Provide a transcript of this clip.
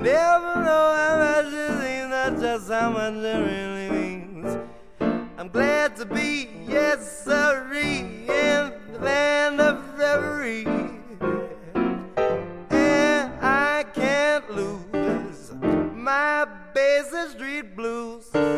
Never know how much it means, not just how much it really means. I'm glad to be, yes sirree, in the land of reverie. And I can't lose my Basin Street blues.